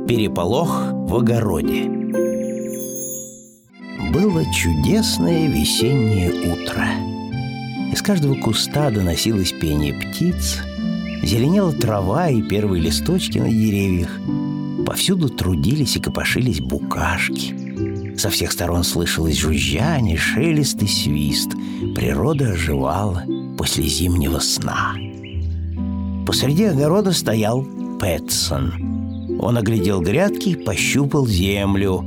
Переполох в огороде. Было чудесное весеннее утро. Из каждого куста доносилось пение птиц, зеленела трава и первые листочки на деревьях. Повсюду трудились и копошились букашки. Со всех сторон слышалось жужжание, шелест и свист. Природа оживала после зимнего сна. Посреди огорода стоял Пэтсон. Он оглядел грядки, пощупал землю.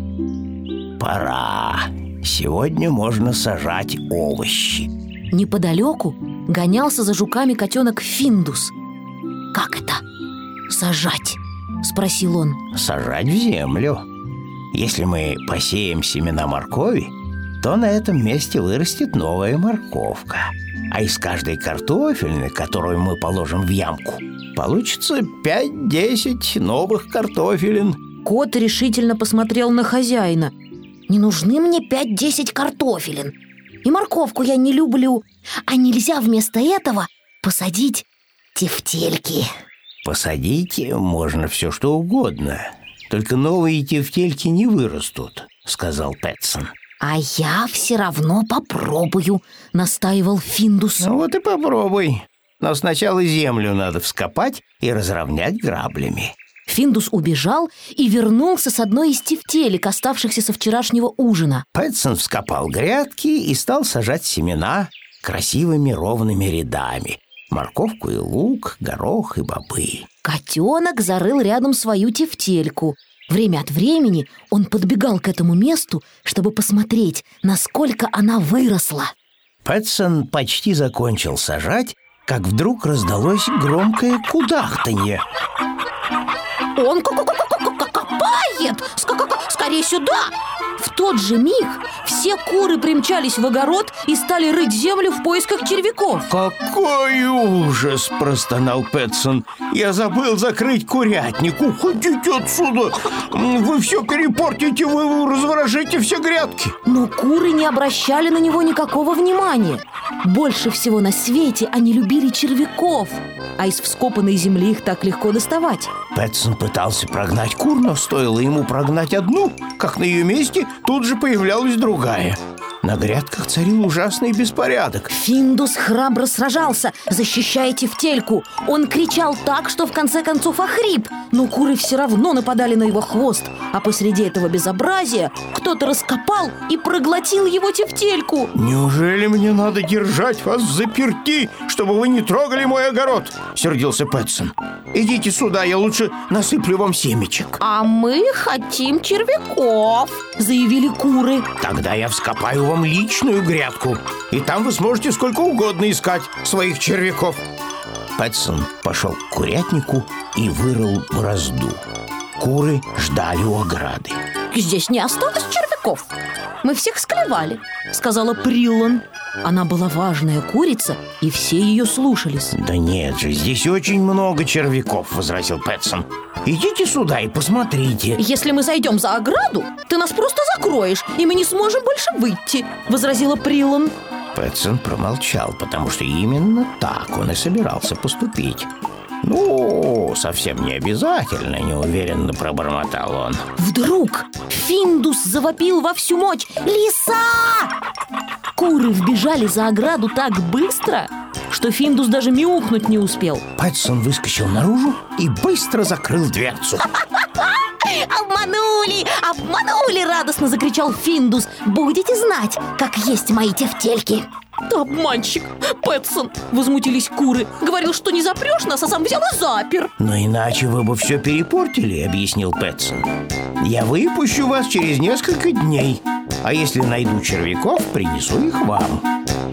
Пора. Сегодня можно сажать овощи. Неподалеку гонялся за жуками котенок Финдус. «Как это? Сажать?» — спросил он. Сажать в землю. Если мы посеем семена моркови, то на этом месте вырастет новая морковка. А из каждой картофельной, которую мы положим в ямку, получится 5-10 новых картофелин. Кот решительно посмотрел на хозяина. «Не нужны мне 5-10 картофелин. И морковку я не люблю. А нельзя вместо этого посадить тефтельки?» Посадить можно все, что угодно. Только новые тефтельки не вырастут, сказал Пэтсон. «А я все равно попробую», — настаивал Финдус. Ну вот и попробуй. Но сначала землю надо вскопать и разровнять граблями. Финдус убежал и вернулся с одной из тефтелек, оставшихся со вчерашнего ужина. Пэтсон вскопал грядки и стал сажать семена красивыми ровными рядами. Морковку и лук, горох и бобы. Котенок зарыл рядом свою тефтельку. Время от времени он подбегал к этому месту, чтобы посмотреть, насколько она выросла. Пэтсон почти закончил сажать, как вдруг раздалось громкое кудахтанье. «Он копает! Скорее сюда!» В тот же миг все куры примчались в огород и стали рыть землю в поисках червяков. «Какой ужас!» – простонал Пэтсон. «Я забыл закрыть курятник. Уходите отсюда! Вы все перепортите, вы разворожите все грядки!» Но куры не обращали на него никакого внимания. Больше всего на свете они любили червяков, а из вскопанной земли их так легко доставать. Пэтсон пытался прогнать кур, но стоило ему прогнать одну, как на ее месте тут же появлялась другая. На грядках царил ужасный беспорядок. Финдус храбро сражался, защищая тефтельку. Он кричал так, что в конце концов охрип, но куры все равно нападали на его хвост. А посреди этого безобразия кто-то раскопал и проглотил его тефтельку. «Неужели мне надо держать вас взаперти, чтобы вы не трогали мой огород?» — сердился Пэтсон. «Идите сюда, я лучше насыплю вам семечек». «А мы хотим червяков», — заявили куры. «Тогда я вскопаю вам личную грядку, и там вы сможете сколько угодно искать своих червяков». Пэтсон пошел к курятнику и вырыл борозду. Куры ждали у ограды. «Здесь не осталось червяков. Мы всех склевали», — сказала Приллон. Она была важная курица, и все ее слушались. «Да нет же, здесь очень много червяков», — возразил Пэтсон. «Идите сюда и посмотрите». «Если мы зайдем за ограду, ты нас просто закроешь, и мы не сможем больше выйти», — возразила Приллон. Пэтсон промолчал, потому что именно так он и собирался поступить. «Ну, совсем не обязательно», — неуверенно пробормотал он. Вдруг Финдус завопил во всю мощь: «Лиса!» Куры вбежали за ограду так быстро, что Финдус даже мяукнуть не успел. Пэтсон выскочил наружу и быстро закрыл дверцу. «Обманули! Обманули!» — радостно закричал Финдус. «Будете знать, как есть мои тефтельки!» «Обманщик! Пэтсон!» — возмутились куры. «Говорил, что не запрешь нас, а сам взял и запер!» «Но иначе вы бы все перепортили», — объяснил Пэтсон. «Я выпущу вас через несколько дней, а если найду червяков, принесу их вам».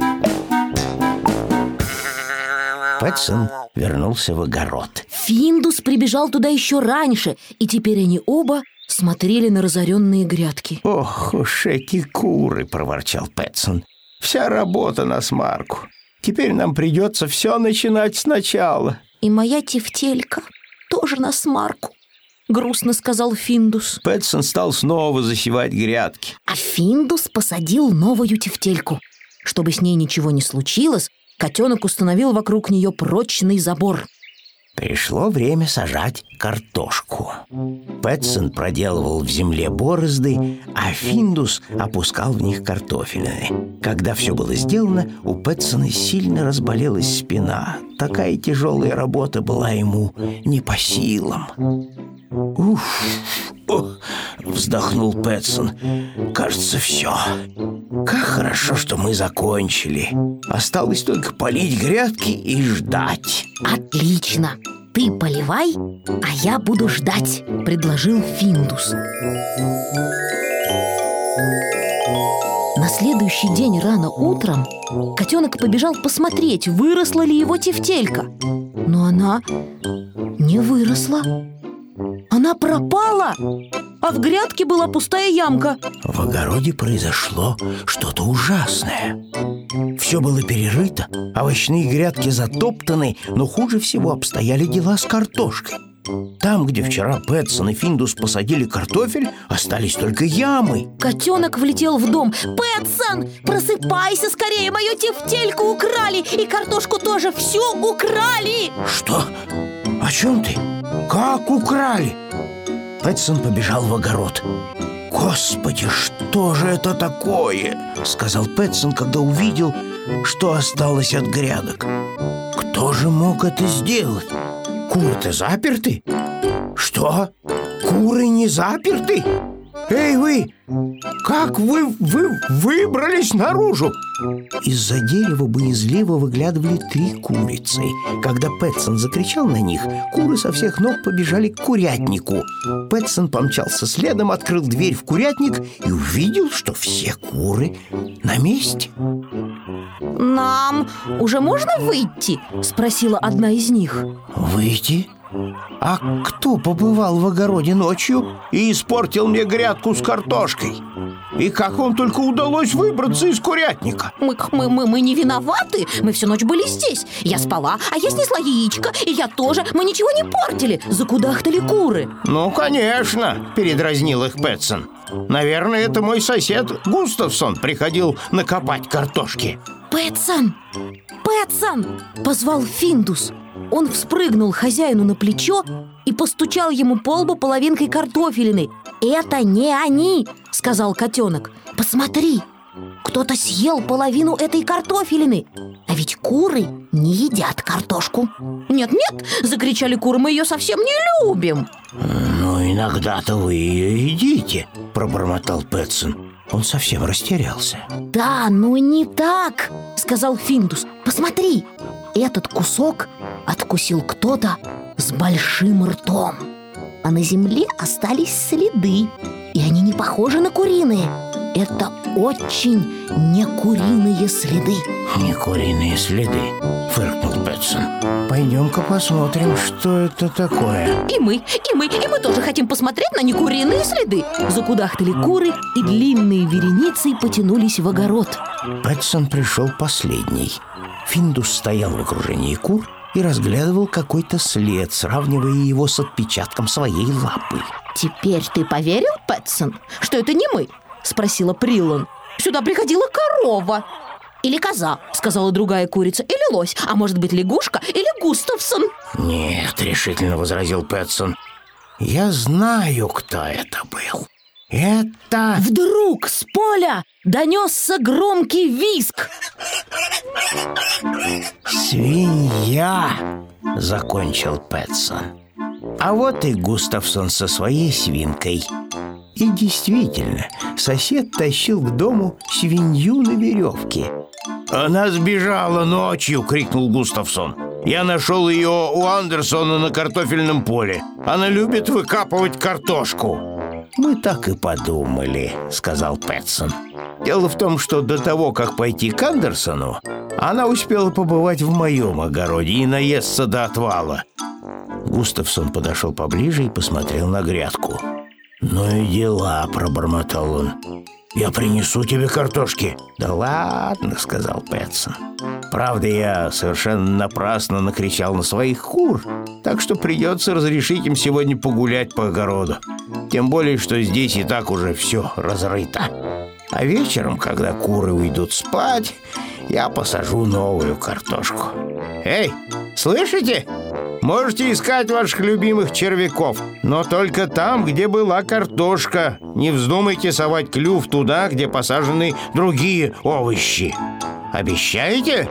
Пэтсон вернулся в огород. Финдус прибежал туда еще раньше, и теперь они оба смотрели на разоренные грядки. «Ох уж эти куры!» — проворчал Пэтсон. «Вся работа на смарку. Теперь нам придется все начинать сначала». «И моя тефтелька тоже на смарку», — грустно сказал Финдус. Пэтсон стал снова засевать грядки. А Финдус посадил новую тефтельку. Чтобы с ней ничего не случилось, котенок установил вокруг нее прочный забор. Пришло время сажать картошку. Пэтсон проделывал в земле борозды, а Финдус опускал в них картофелины. Когда все было сделано, у Пэтсона сильно разболелась спина. Такая тяжелая работа была ему не по силам. «Уф! Ох!» — вздохнул Пэтсон. «Кажется, все. Как хорошо, что мы закончили. Осталось только полить грядки и ждать». Отлично! Ты поливай, а я буду ждать, предложил Финдус. На следующий день рано утром котенок побежал посмотреть, выросла ли его тефтелька. Но она не выросла. Она пропала, а в грядке была пустая ямка. В огороде произошло что-то ужасное. Все было перерыто, овощные грядки затоптаны, но хуже всего обстояли дела с картошкой. Там, где вчера Пэтсон и Финдус посадили картофель, остались только ямы. Котенок влетел в дом. «Пэтсон, просыпайся скорее, мою тефтельку украли, и картошку тоже всю украли!» «Что? О чем ты? Как украли?» Пэтсон побежал в огород. «Господи, что же это такое?» — сказал Пэтсон, когда увидел, что осталось от грядок. «Кто же мог это сделать? Куры-то заперты?» «Что? Куры не заперты? Эй, вы! Как вы выбрались наружу?» Из-за дерева боязливо выглядывали 3 курицы. Когда Пэтсон закричал на них, куры со всех ног побежали к курятнику. Пэтсон помчался следом, открыл дверь в курятник и увидел, что все куры на месте. «Нам уже можно выйти?» — спросила одна из них. «Выйти? А кто побывал в огороде ночью и испортил мне грядку с картошкой? И как вам только удалось выбраться из курятника?» Мы не виноваты. Мы всю ночь были здесь. Я спала, а я снесла яичко. И я тоже. Мы ничего не портили. Закудахтали куры. «Ну, конечно», — передразнил их Пэтсон. «Наверное, это мой сосед Густавсон приходил накопать картошки». «Пэтсон! Пэтсон!» — позвал Финдус. Он вспрыгнул хозяину на плечо и постучал ему по лбу половинкой картофелины. «Это не они!» — сказал котенок. «Посмотри, кто-то съел половину этой картофелины. А ведь куры не едят картошку». «Нет-нет!» — закричали куры, «мы ее совсем не любим!» «Ну, иногда-то вы ее едите», — пробормотал Пэтсон. Он совсем растерялся. «Да, но не так!» — сказал Финдус. «Посмотри, этот кусок откусил кто-то с большим ртом. А на земле остались следы, и они не похожи на куриные. Это очень не куриные следы». «Не куриные следы», — фыркнул Пэтсон. «Пойдем-ка посмотрим, что это такое». И мы тоже хотим посмотреть на некуриные следы». Закудахтали куры и длинные вереницей потянулись в огород. Пэтсон пришел последний. Финдус стоял в окружении кур и разглядывал какой-то след, сравнивая его с отпечатком своей лапы. «Теперь ты поверил, Пэтсон, что это не мы?» — спросила Приллон. «Сюда приходила корова». «Или коза», — сказала другая курица, «или лось, а может быть лягушка или Густавсон». «Нет», — решительно возразил Пэтсон. «Я знаю, кто это был. Это...» Вдруг с поля донесся громкий визг. «Свинья!» — закончил Пэтсон. «А вот и Густавсон со своей свинкой». И действительно, сосед тащил к дому свинью на веревке. «Она сбежала ночью!» — крикнул Густавсон. «Я нашел ее у Андерсона на картофельном поле. Она любит выкапывать картошку». «Мы так и подумали», — сказал Пэтсон. «Дело в том, что до того, как пойти к Андерсону, она успела побывать в моем огороде и наесться до отвала». Густавсон подошел поближе и посмотрел на грядку. «Ну и дела», — пробормотал он. «Я принесу тебе картошки». «Да ладно», — сказал Пэтсон. «Правда, я совершенно напрасно накричал на своих кур, так что придется разрешить им сегодня погулять по огороду. Тем более, что здесь и так уже все разрыто. А вечером, когда куры уйдут спать, я посажу новую картошку. Эй, слышите? Можете искать ваших любимых червяков, но только там, где была картошка. Не вздумайте совать клюв туда, где посажены другие овощи. Обещаете?»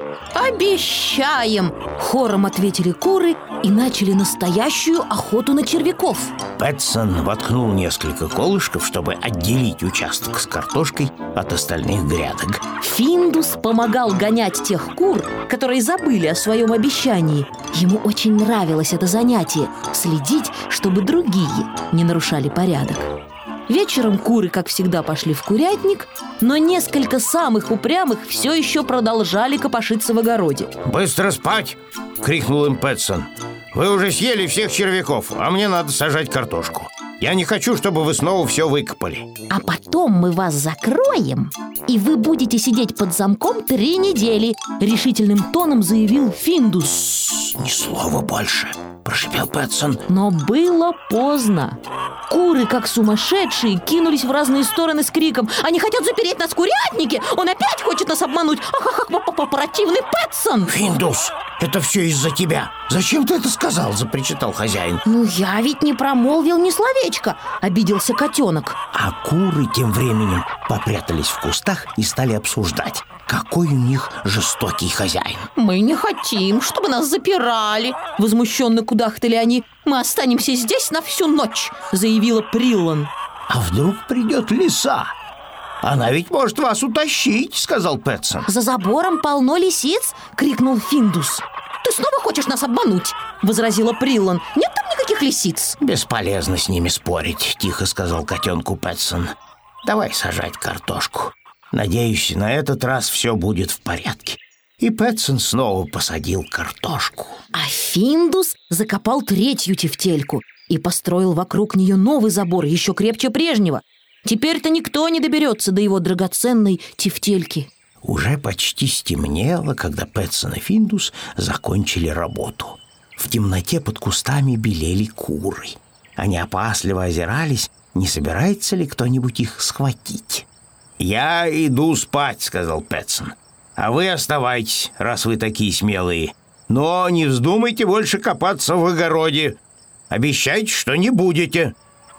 «Обещаем!» — хором ответили куры и начали настоящую охоту на червяков. Пэтсон воткнул несколько колышков, чтобы отделить участок с картошкой от остальных грядок. Финдус помогал гонять тех кур, которые забыли о своем обещании. Ему очень нравилось это занятие — следить, чтобы другие не нарушали порядок. Вечером куры, как всегда, пошли в курятник, но несколько самых упрямых все еще продолжали копошиться в огороде. «Быстро спать!» — крикнул им Пэтсон. «Вы уже съели всех червяков, а мне надо сажать картошку. Я не хочу, чтобы вы снова все выкопали». А потом мы вас закроем, и вы будете сидеть под замком 3 недели, решительным тоном заявил Финдус. «Ни слова больше», — прошипел Пэтсон. Но было поздно. Куры, как сумасшедшие, кинулись в разные стороны с криком: «Они хотят запереть нас в курятнике! Он опять хочет нас обмануть! Ах, противный Пэтсон!» «Финдус, это все из-за тебя! Зачем ты это сказал?» — запричитал хозяин. «Ну, я ведь не промолвил ни словечка», — обиделся котенок. А куры тем временем попрятались в кустах и стали обсуждать, какой у них жестокий хозяин. «Мы не хотим, чтобы нас запирали», — возмущенно кудахтали они. «Мы останемся здесь на всю ночь», — заявила Приллан. «А вдруг придет лиса? Она ведь может вас утащить», — сказал Пэтсон. «За забором полно лисиц», — крикнул Финдус. «Ты снова хочешь нас обмануть?» — возразила Приллан. «Нет там никаких лисиц». «Бесполезно с ними спорить», — тихо сказал котенку Пэтсон. «Давай сажать картошку. Надеюсь, на этот раз все будет в порядке». И Пэтсон снова посадил картошку. А Финдус закопал 3-ю тефтельку и построил вокруг нее новый забор, еще крепче прежнего. Теперь-то никто не доберется до его драгоценной тефтельки. Уже почти стемнело, когда Пэтсон и Финдус закончили работу. В темноте под кустами белели куры. Они опасливо озирались, не собирается ли кто-нибудь их схватить. «Я иду спать», — сказал Пэтсон. «А вы оставайтесь, раз вы такие смелые. Но не вздумайте больше копаться в огороде. Обещайте, что не будете».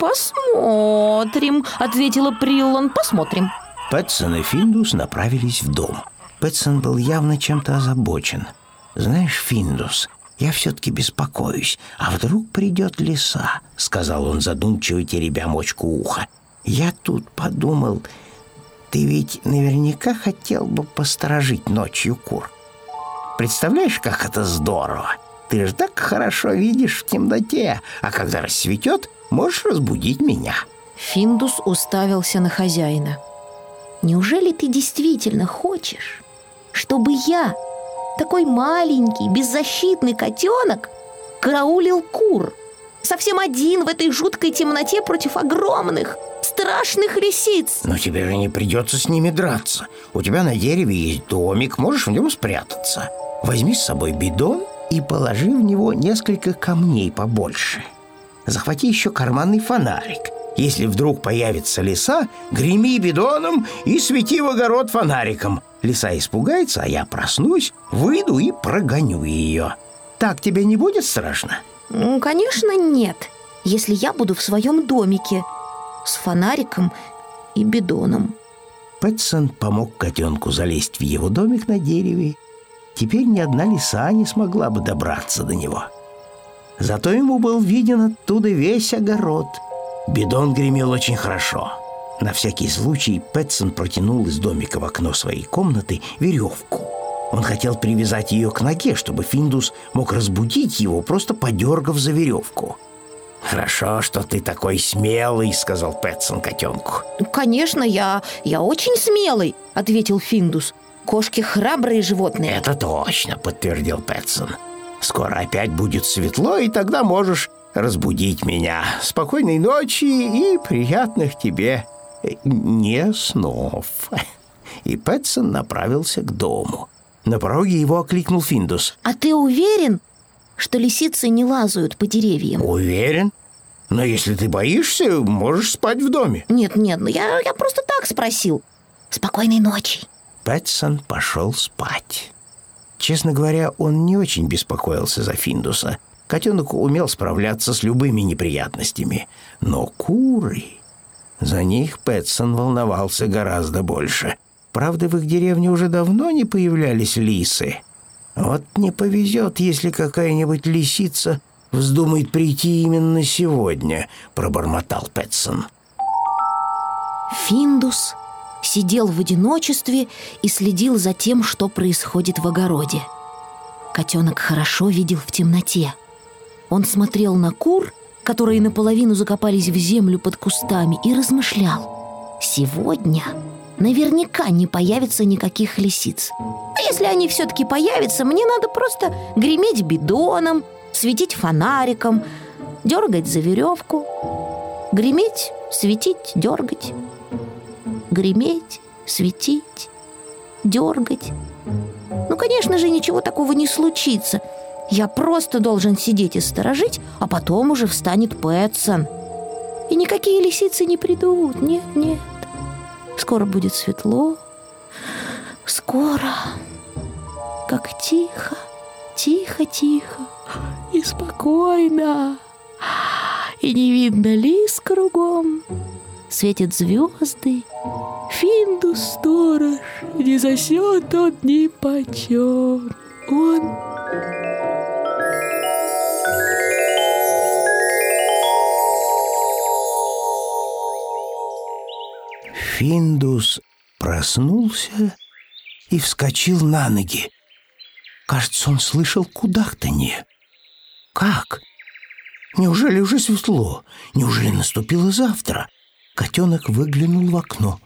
«Посмотрим», — ответила Приллан, — «посмотрим». Пэтсон и Финдус направились в дом. Пэтсон был явно чем-то озабочен. «Знаешь, Финдус, я все-таки беспокоюсь. А вдруг придет лиса?» — сказал он, задумчиво теребя мочку уха. «Я тут подумал, ты ведь наверняка хотел бы посторожить ночью кур. Представляешь, как это здорово? Ты же так хорошо видишь в темноте, а когда рассветет, можешь разбудить меня». Финдус уставился на хозяина. «Неужели ты действительно хочешь, чтобы я, такой маленький, беззащитный котенок, караулил кур, совсем один в этой жуткой темноте против огромных, страшных лисиц?» «Но тебе же не придется с ними драться. У тебя на дереве есть домик, можешь в нем спрятаться. Возьми с собой бидон и положи в него несколько камней побольше. Захвати еще карманный фонарик. Если вдруг появится лиса, греми бидоном и свети в огород фонариком. Лиса испугается, а я проснусь, выйду и прогоню ее. Так тебе не будет страшно?» «Ну, конечно, нет, если я буду в своем домике с фонариком и бидоном». Пэтсон помог котенку залезть в его домик на дереве. Теперь ни одна лиса не смогла бы добраться до него. Зато ему был виден оттуда весь огород. Бидон гремел очень хорошо. На всякий случай Пэтсон протянул из домика в окно своей комнаты веревку. Он хотел привязать ее к ноге, чтобы Финдус мог разбудить его, просто подергав за веревку. «Хорошо, что ты такой смелый», — сказал Пэтсон котенку. «Конечно, я очень смелый», — ответил Финдус. «Кошки храбрые животные». «Это точно», — подтвердил Пэтсон. «Скоро опять будет светло, и тогда можешь разбудить меня. Спокойной ночи и приятных тебе не снов». И Пэтсон направился к дому. На пороге его окликнул Финдус. «А ты уверен, что лисицы не лазают по деревьям?» «Уверен. Но если ты боишься, можешь спать в доме». Нет, ну я просто так спросил. Спокойной ночи». Пэтсон пошел спать. Честно говоря, он не очень беспокоился за Финдуса. Котенок умел справляться с любыми неприятностями. Но куры... За них Пэтсон волновался гораздо больше. Правда, в их деревне уже давно не появлялись лисы. Вот не повезет, если какая-нибудь лисица вздумает прийти именно сегодня, пробормотал Пэтсон. Финдус сидел в одиночестве и следил за тем, что происходит в огороде. Котенок хорошо видел в темноте. Он смотрел на кур, которые наполовину закопались в землю под кустами, и размышлял: сегодня наверняка не появится никаких лисиц. А если они все-таки появятся, мне надо просто греметь бидоном, светить фонариком, дергать за веревку. Греметь, светить, дергать. Греметь, светить, дергать. Ну, конечно же, ничего такого не случится. Я просто должен сидеть и сторожить, а потом уже встанет Пэтсон. И никакие лисицы не придут. Нет, нет. Скоро будет светло. Скоро. Как тихо, тихо, тихо и спокойно. И не видно лис кругом. Светят звезды. Финдус-сторож, не засет он нипочем. Он... Финдус проснулся и вскочил на ноги. Кажется, он слышал кудахтанье. Как? Неужели уже светло? Неужели наступило завтра? Котенок выглянул в окно.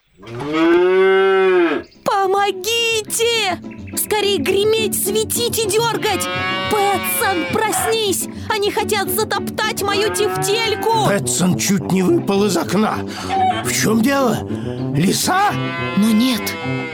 Помогите! Скорее греметь, светить и дергать! Пэтсон, проснись! Они хотят затоптать мою тефтельку! Пэтсон чуть не выпал из окна. В чем дело? Лиса? Но нет,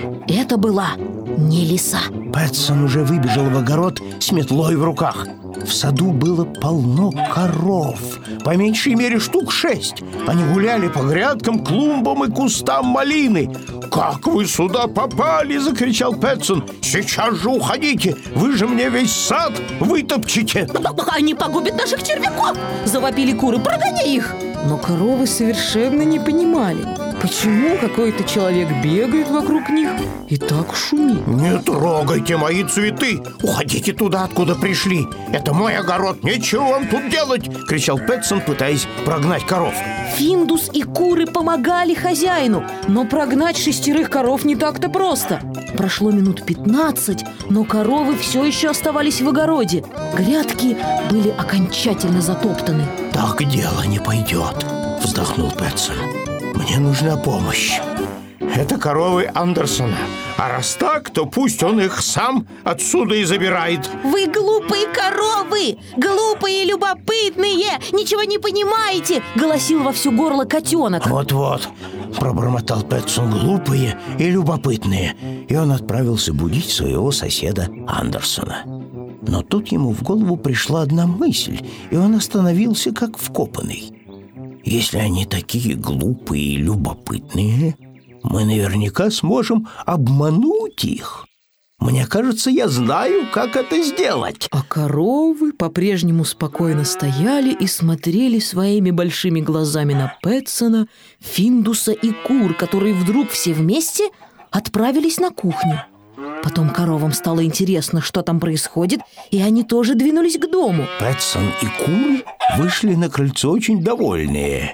это была не лиса. Пэтсон уже выбежал в огород с метлой в руках. В саду было полно коров, по меньшей мере штук 6. Они гуляли по грядкам, клумбам и кустам малины. «Как вы сюда попали?» — закричал Пэтсон. «Сейчас же уходите! Вы же мне весь сад вытопчете!» «Они погубят наших червяков!» — завопили куры. «Прогоняй их!» Но коровы совершенно не понимали, почему какой-то человек бегает вокруг них и так шумит. «Не трогайте мои цветы! Уходите туда, откуда пришли! Это мой огород, нечего вам тут делать!» — кричал Пэтсон, пытаясь прогнать коров. Финдус и куры помогали хозяину, но прогнать 6 коров не так-то просто. Прошло минут 15, но коровы все еще оставались в огороде. Грядки были окончательно затоптаны. «Так дело не пойдет», — вздохнул Пэтсон. «Мне нужна помощь. Это коровы Андерсона. А раз так, то пусть он их сам отсюда и забирает». «Вы глупые коровы! Глупые и любопытные! Ничего не понимаете!» — голосил во все горло котенок. «Вот-вот», — пробормотал Пэтсон, — «глупые и любопытные». И он отправился будить своего соседа Андерсона. Но тут ему в голову пришла одна мысль, и он остановился как вкопанный. «Если они такие глупые и любопытные, мы наверняка сможем обмануть их. Мне кажется, я знаю, как это сделать». А коровы по-прежнему спокойно стояли и смотрели своими большими глазами на Пэтсона, Финдуса и кур, которые вдруг все вместе отправились на кухню. Потом коровам стало интересно, что там происходит, и они тоже двинулись к дому. Пэтсон и куры вышли на крыльцо очень довольные.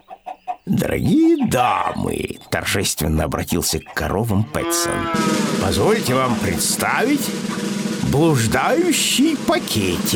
«Дорогие дамы», — торжественно обратился к коровам Пэтсон, — «позвольте вам представить блуждающий пакетик».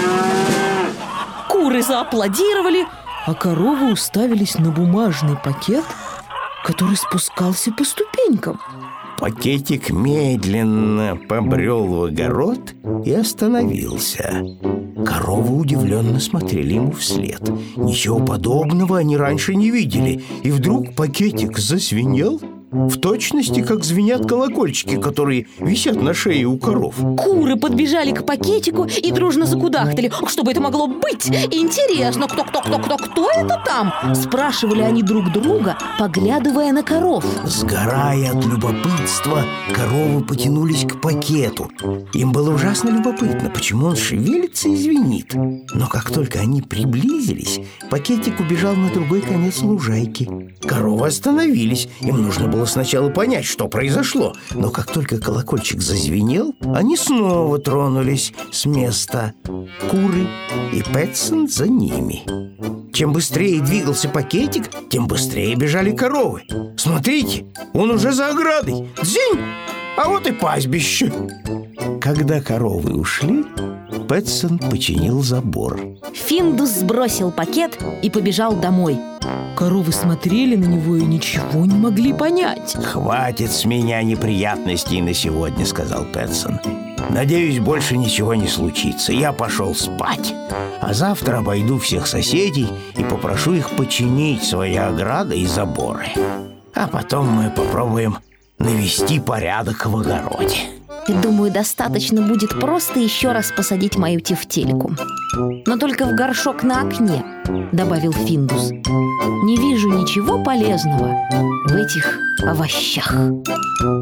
Куры зааплодировали, а коровы уставились на бумажный пакет, который спускался по ступенькам. Пакетик медленно побрел в огород и остановился. Коровы удивленно смотрели ему вслед. Ничего подобного они раньше не видели. И вдруг пакетик зазвенел в точности, как звенят колокольчики, которые висят на шее у коров. Куры подбежали к пакетику и дружно закудахтали. Что бы это могло быть? Интересно, кто это там? Спрашивали они друг друга, поглядывая на коров. Сгорая от любопытства, коровы потянулись к пакету. Им было ужасно любопытно, почему он шевелится и звенит. Но как только они приблизились, пакетик убежал на другой конец лужайки. Коровы остановились. Им нужно было сначала понять, что произошло. Но как только колокольчик зазвенел, они снова тронулись с места. Куры и Пэтсон за ними. Чем быстрее двигался пакетик, тем быстрее бежали коровы. Смотрите, он уже за оградой. Дзинь! А вот и пастбище. Когда коровы ушли, Пэтсон починил забор. Финдус сбросил пакет и побежал домой. Коровы смотрели на него и ничего не могли понять. «Хватит с меня неприятностей на сегодня», — сказал Пэтсон. «Надеюсь, больше ничего не случится. Я пошел спать. А завтра обойду всех соседей и попрошу их починить свои ограды и заборы. А потом мы попробуем навести порядок в огороде». Думаю, достаточно будет просто еще раз посадить мою тефтельку. Но только в горшок на окне, добавил Финдус. Не вижу ничего полезного в этих овощах.